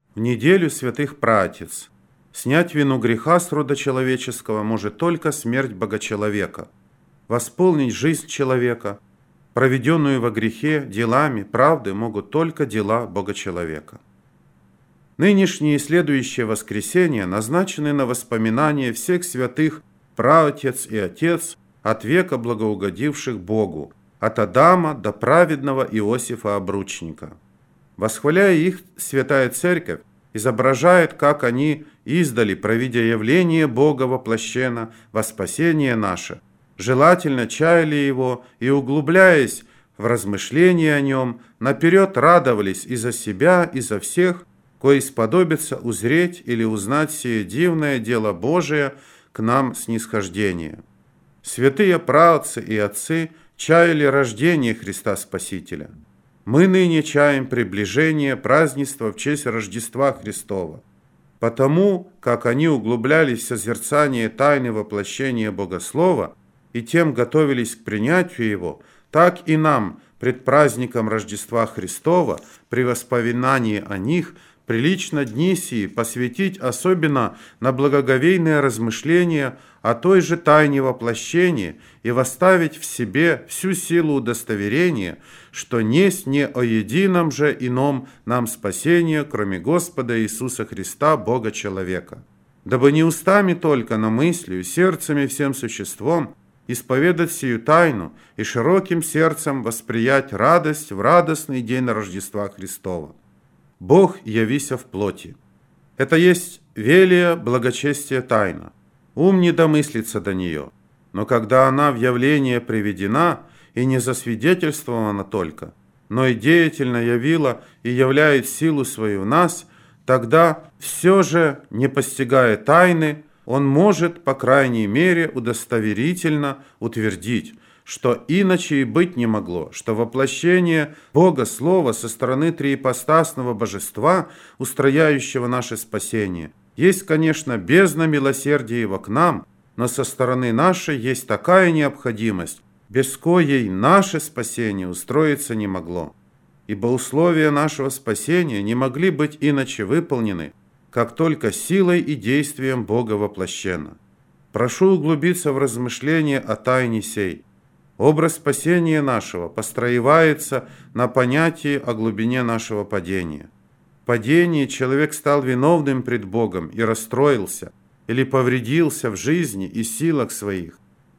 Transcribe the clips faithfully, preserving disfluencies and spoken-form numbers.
В неделю святых праотец снять вину греха с рода человеческого может только смерть Богочеловека, восполнить жизнь человека, проведенную во грехе делами правды, могут только дела Богочеловека. Нынешние и следующие воскресения назначены на воспоминание всех святых праотец и отец от века благоугодивших Богу, от Адама до праведного Иосифа Обручника. Восхваляя их, Святая Церковь изображает, как они издали, провидя явление Бога воплощено во спасение наше, желательно чаяли Его и, углубляясь в размышления о Нем, наперед радовались и за себя, и за всех, кои сподобится узреть или узнать сие дивное дело Божие к нам снисхождение. Святые праотцы и отцы чаяли рождение Христа Спасителя. Мы ныне чаем приближение празднества в честь Рождества Христова. Потому, как они углублялись в созерцание тайны воплощения Богослова и тем готовились к принятию Его, так и нам, пред праздником Рождества Христова, при воспоминании о них, прилично дни сии посвятить особенно на благоговейное размышление о той же тайне воплощения и восставить в себе всю силу удостоверения, что несть не о едином же ином нам спасение, кроме Господа Иисуса Христа, Бога человека. Дабы не устами только, но мыслью, сердцем и всем существом исповедать сию тайну и широким сердцем восприять радость в радостный день Рождества Христова. Бог явися в плоти. Это есть велия благочестия тайна. Ум не домыслится до нее. Но когда она в явление приведена и не засвидетельствована только, но и деятельно явила и являет силу свою в нас, тогда все же, не постигая тайны, он может, по крайней мере, удостоверительно утвердить, что иначе и быть не могло, что воплощение Бога Слова со стороны триипостасного Божества, устрояющего наше спасение, есть, конечно, бездна милосердия Его к нам, но со стороны нашей есть такая необходимость, без коей наше спасение устроиться не могло. Ибо условия нашего спасения не могли быть иначе выполнены, как только силой и действием Бога воплощено. Прошу углубиться в размышления о тайне сей. Образ спасения нашего построивается на понятии о глубине нашего падения. В падении человек стал виновным пред Богом и расстроился, или повредился в жизни и силах своих.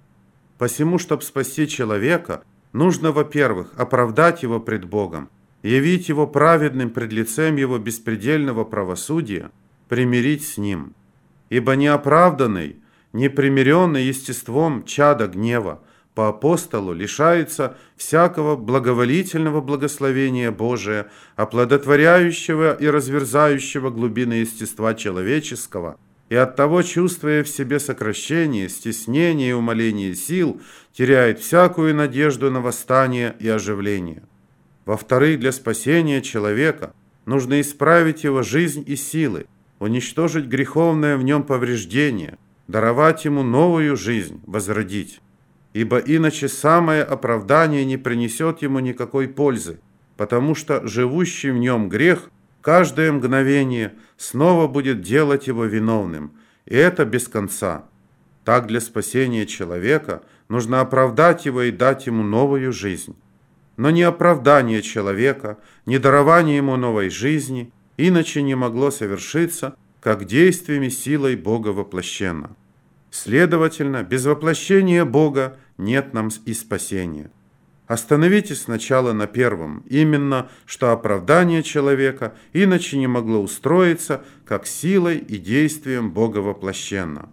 Посему, чтобы спасти человека, нужно, во-первых, оправдать его пред Богом, явить его праведным пред лицем его беспредельного правосудия, примирить с ним. Ибо неоправданный, непримиренный естеством чада гнева, по апостолу лишается всякого благоволительного благословения Божия, оплодотворяющего и разверзающего глубины естества человеческого, и оттого, чувствуя в себе сокращение, стеснение и умаление сил, теряет всякую надежду на восстание и оживление. Во-вторых, для спасения человека нужно исправить его жизнь и силы, уничтожить греховное в нем повреждение, даровать ему новую жизнь, возродить. Ибо иначе самое оправдание не принесет ему никакой пользы, потому что живущий в нем грех каждое мгновение снова будет делать его виновным, и это без конца. Так для спасения человека нужно оправдать его и дать ему новую жизнь. Но ни оправдание человека, ни дарование ему новой жизни иначе не могло совершиться, как действиями силой Бога воплощенно. Следовательно, без воплощения Бога нет нам и спасения. Остановитесь сначала на первом, именно, что оправдание человека иначе не могло устроиться, как силой и действием Бога воплощенно.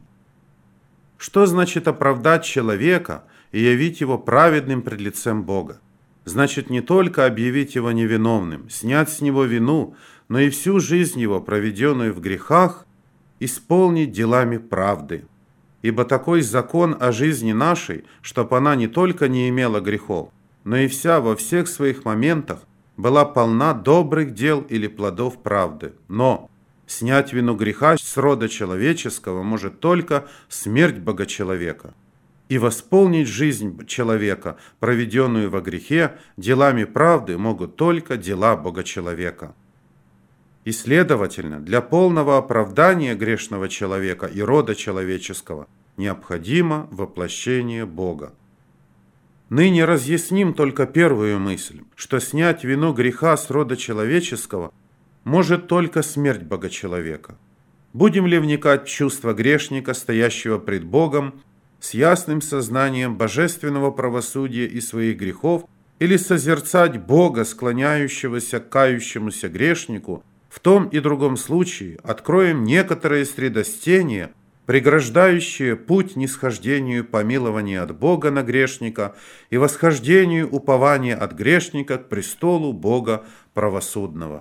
Что значит оправдать человека и явить его праведным пред лицем Бога? Значит не только объявить его невиновным, снять с него вину, но и всю жизнь его, проведенную в грехах, исполнить делами правды. Ибо такой закон о жизни нашей, чтоб она не только не имела грехов, но и вся во всех своих моментах была полна добрых дел или плодов правды. Но снять вину греха с рода человеческого может только смерть Богочеловека. И восполнить жизнь человека, проведенную во грехе, делами правды могут только дела Богочеловека. И, следовательно, для полного оправдания грешного человека и рода человеческого необходимо воплощение Бога. Ныне разъясним только первую мысль, что снять вину греха с рода человеческого может только смерть Богочеловека. Будем ли вникать в чувство грешника, стоящего пред Богом, с ясным сознанием божественного правосудия и своих грехов, или созерцать Бога, склоняющегося к кающемуся грешнику, в том и другом случае откроем некоторые средостения, преграждающие путь нисхождению помилования от Бога на грешника и восхождению упования от грешника к престолу Бога правосудного.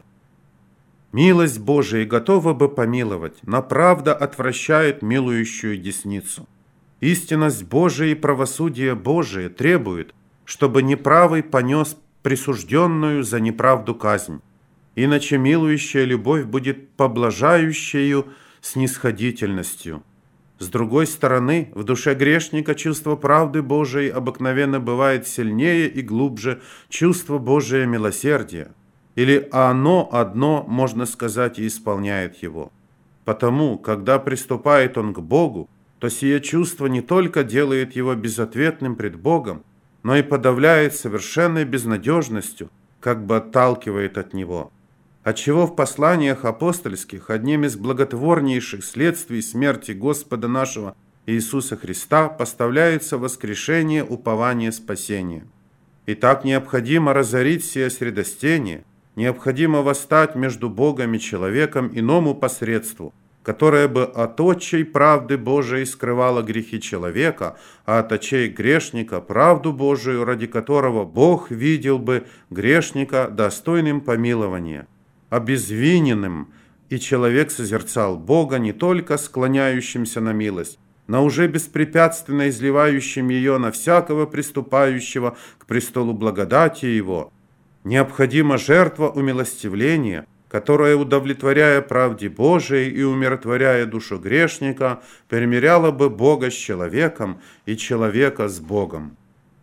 Милость Божия готова бы помиловать, но правда отвращает милующую десницу. Истинность Божия и правосудие Божие требует, чтобы неправый понес присужденную за неправду казнь, иначе милующая любовь будет поблажающею снисходительностью. С другой стороны, в душе грешника чувство правды Божией обыкновенно бывает сильнее и глубже чувства Божия милосердия, или оно одно, можно сказать, и исполняет его. Потому, когда приступает он к Богу, то сие чувство не только делает его безответным пред Богом, но и подавляет совершенной безнадежностью, как бы отталкивает от Него. Отчего в посланиях апостольских одним из благотворнейших следствий смерти Господа нашего Иисуса Христа поставляется воскрешение упования спасения. Итак, необходимо разорить сие средостение, необходимо восстать между Богом и человеком иному посредству, которое бы от отчей правды Божией скрывало грехи человека, а от очей грешника правду Божию, ради которого Бог видел бы грешника достойным помилования, обезвиненным, и человек созерцал Бога не только склоняющимся на милость, но уже беспрепятственно изливающим ее на всякого приступающего к престолу благодати Его. Необходима жертва умилостивления, которая, удовлетворяя правде Божией и умиротворяя душу грешника, примиряла бы Бога с человеком и человека с Богом.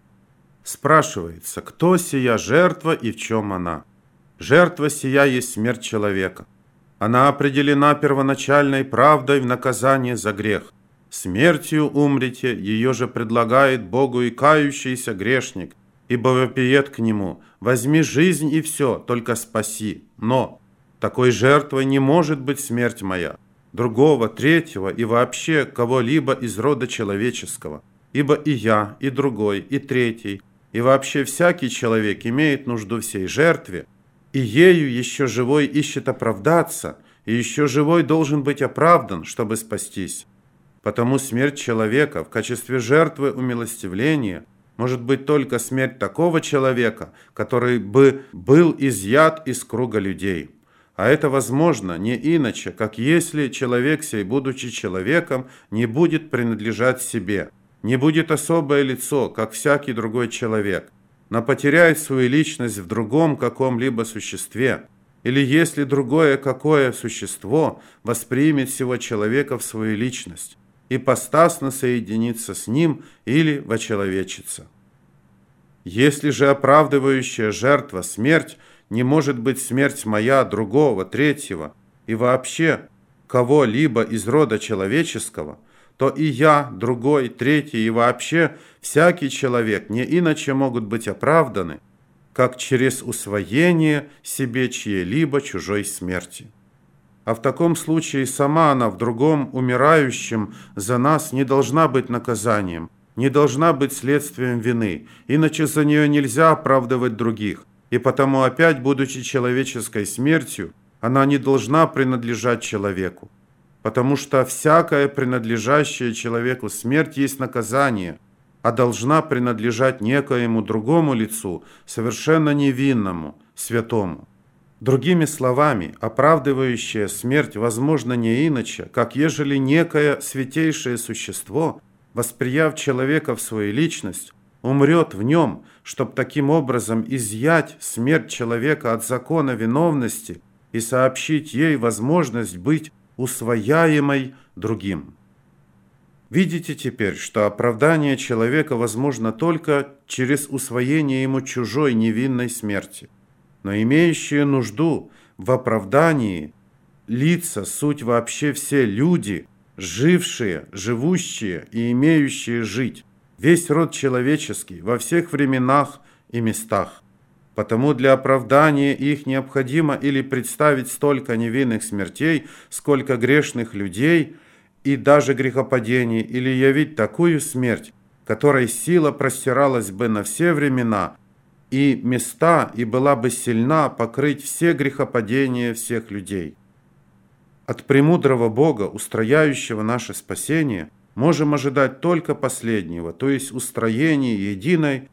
Спрашивается, кто сия жертва и в чем она? Жертва сия есть смерть человека. Она определена первоначальной правдой в наказание за грех. Смертью умрете, ее же предлагает Богу и кающийся грешник, ибо вопиет к нему: возьми жизнь и все, только спаси. Но такой жертвой не может быть смерть моя, другого, третьего и вообще кого-либо из рода человеческого. Ибо и я, и другой, и третий, и вообще всякий человек имеет нужду в сей жертве, и ею еще живой ищет оправдаться, и еще живой должен быть оправдан, чтобы спастись. Потому смерть человека в качестве жертвы умилостивления может быть только смерть такого человека, который бы был изъят из круга людей. А это возможно не иначе, как если человек сей, будучи человеком, не будет принадлежать себе, не будет особое лицо, как всякий другой человек, но потеряет свою личность в другом каком-либо существе, или если другое какое существо воспримет сего человека в свою личность, ипостасно соединится с ним или вочеловечится. Если же оправдывающая жертва смерть не может быть смерть моя, другого, третьего и вообще кого-либо из рода человеческого, то и я, другой, третий и вообще всякий человек не иначе могут быть оправданы, как через усвоение себе чьей-либо чужой смерти. А в таком случае сама она в другом умирающем за нас не должна быть наказанием, не должна быть следствием вины, иначе за нее нельзя оправдывать других, и потому опять, будучи человеческой смертью, она не должна принадлежать человеку, потому что всякая принадлежащая человеку смерть есть наказание, а должна принадлежать некоему другому лицу, совершенно невинному, святому. Другими словами, оправдывающая смерть возможно не иначе, как ежели некое святейшее существо, восприяв человека в свою личность, умрет в нем, чтобы таким образом изъять смерть человека от закона виновности и сообщить ей возможность быть усвояемой другим. Видите теперь, что оправдание человека возможно только через усвоение ему чужой невинной смерти. Но имеющие нужду в оправдании лица суть вообще все люди, жившие, живущие и имеющие жить, весь род человеческий во всех временах и местах. Потому для оправдания их необходимо или представить столько невинных смертей, сколько грешных людей и даже грехопадений, или явить такую смерть, которой сила простиралась бы на все времена и места, и была бы сильна покрыть все грехопадения всех людей. От премудрого Бога, устрояющего наше спасение, можем ожидать только последнего, то есть устроения единой,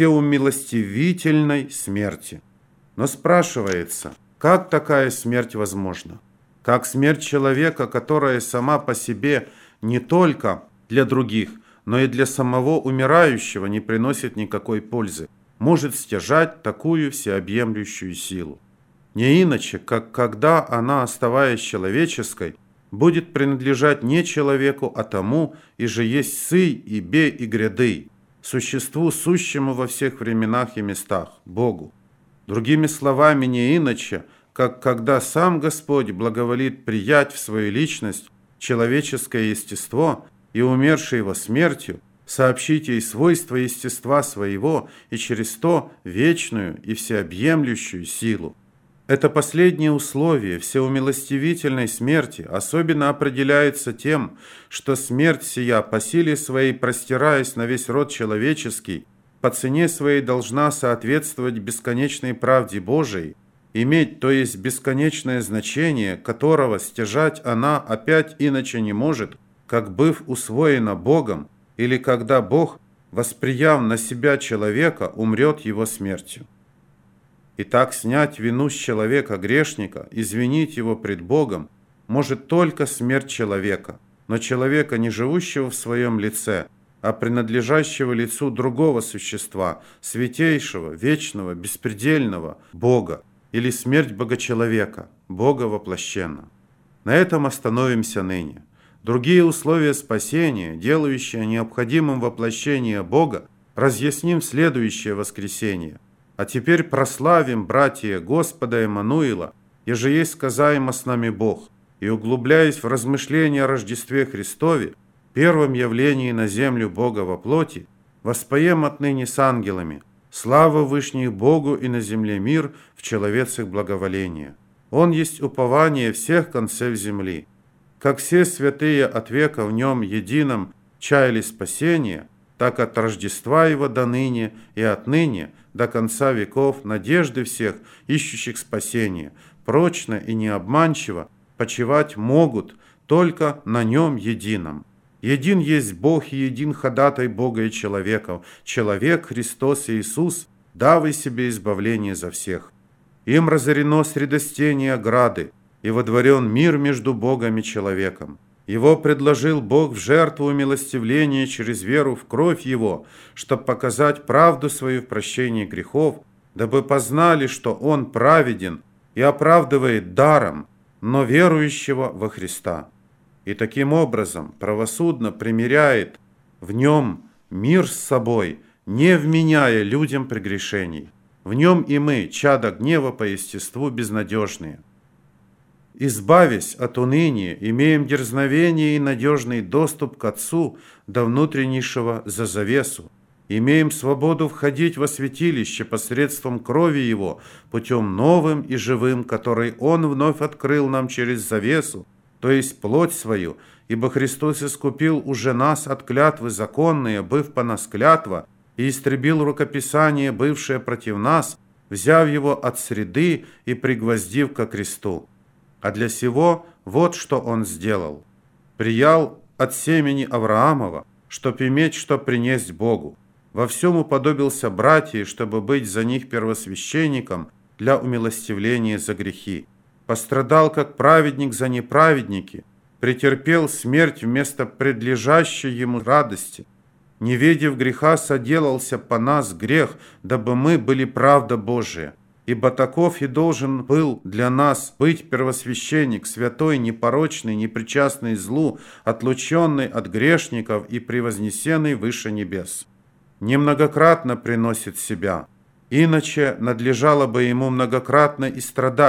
всеумилостивительной смерти. Но спрашивается, как такая смерть возможна? Как смерть человека, которая сама по себе не только для других, но и для самого умирающего не приносит никакой пользы, может стяжать такую всеобъемлющую силу? Не иначе, как когда она, оставаясь человеческой, будет принадлежать не человеку, а тому, и же есть сый, и бе, и гряды, существу, сущему во всех временах и местах, Богу. Другими словами, не иначе, как когда сам Господь благоволит приять в свою личность человеческое естество и умерший его смертью, сообщить ей свойства естества своего и через то вечную и всеобъемлющую силу. Это последнее условие всеумилостивительной смерти особенно определяется тем, что смерть сия, по силе своей простираясь на весь род человеческий, по цене своей должна соответствовать бесконечной правде Божией, иметь, то есть бесконечное значение, которого стяжать она опять иначе не может, как быв усвоена Богом, или когда Бог, восприяв на себя человека, умрет его смертью. Итак, снять вину с человека грешника, извинить его пред Богом, может только смерть человека, но человека, не живущего в своем лице, а принадлежащего лицу другого существа, святейшего, вечного, беспредельного Бога, или смерть Бога-человека, Бога воплощенно. На этом остановимся ныне. Другие условия спасения, делающие необходимым воплощение Бога, разъясним в следующее воскресенье. А теперь прославим, братья, Господа Эммануила, еже есть сказаемо с нами Бог, и, углубляясь в размышления о Рождестве Христове, первом явлении на землю Бога во плоти, воспоем отныне с ангелами: слава Вышних Богу и на земле мир в человецах благоволение. Он есть упование всех концев земли. Как все святые от века в нем едином чаяли спасения, так от Рождества его до ныне и отныне до конца веков надежды всех, ищущих спасения, прочно и необманчиво почивать могут только на нем едином. Един есть Бог и един ходатай Бога и человеков, человек Христос Иисус, давай себе избавление за всех. Им разорено средостение ограды, и водворен мир между Богом и человеком. Его предложил Бог в жертву умилостивления через веру в кровь Его, чтобы показать правду свою в прощении грехов, дабы познали, что Он праведен и оправдывает даром, но верующего во Христа. И таким образом правосудно примиряет в Нем мир с собой, не вменяя людям прегрешений. В Нем и мы, чада гнева по естеству, безнадежные. Избавясь от уныния, имеем дерзновение и надежный доступ к Отцу до внутреннейшего за завесу. Имеем свободу входить во святилище посредством крови Его, путем новым и живым, который Он вновь открыл нам через завесу, то есть плоть свою, ибо Христос искупил уже нас от клятвы законные, быв по нас клятва, и истребил рукописание, бывшее против нас, взяв его от среды и пригвоздив ко кресту. А для сего вот что Он сделал. Приял от семени Авраамова, чтоб иметь, что принесть Богу. Во всем уподобился братьям, чтобы быть за них первосвященником для умилостивления за грехи. Пострадал, как праведник за неправедники, претерпел смерть вместо предлежащей Ему радости. Не видев греха, соделался по нас грех, дабы мы были правда Божия. Ибо таков и должен был для нас быть первосвященник, святой, непорочный, непричастный злу, отлученный от грешников и превознесенный выше небес. Немногократно приносит себя, иначе надлежало бы ему многократно и страдать,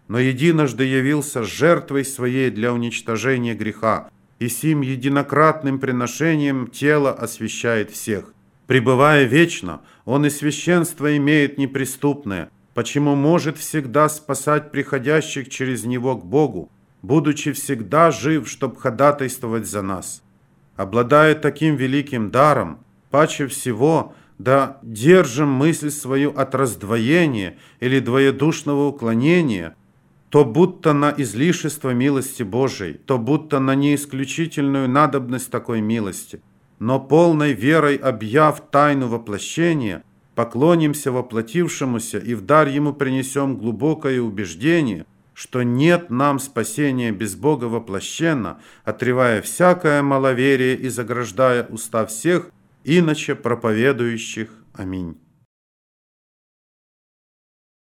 но единожды явился жертвой своей для уничтожения греха, и сим единократным приношением тело освящает всех. Пребывая вечно, Он и священство имеет неприступное, почему может всегда спасать приходящих через Него к Богу, будучи всегда жив, чтоб ходатайствовать за нас. Обладая таким великим даром, паче всего да держим мысль свою от раздвоения или двоедушного уклонения, то будто на излишество милости Божией, то будто на неисключительную надобность такой милости, но полной верой объяв тайну воплощения, поклонимся воплотившемуся и в дар Ему принесем глубокое убеждение, что нет нам спасения без Бога воплощенно, отрывая всякое маловерие и заграждая уста всех, иначе проповедующих. Аминь.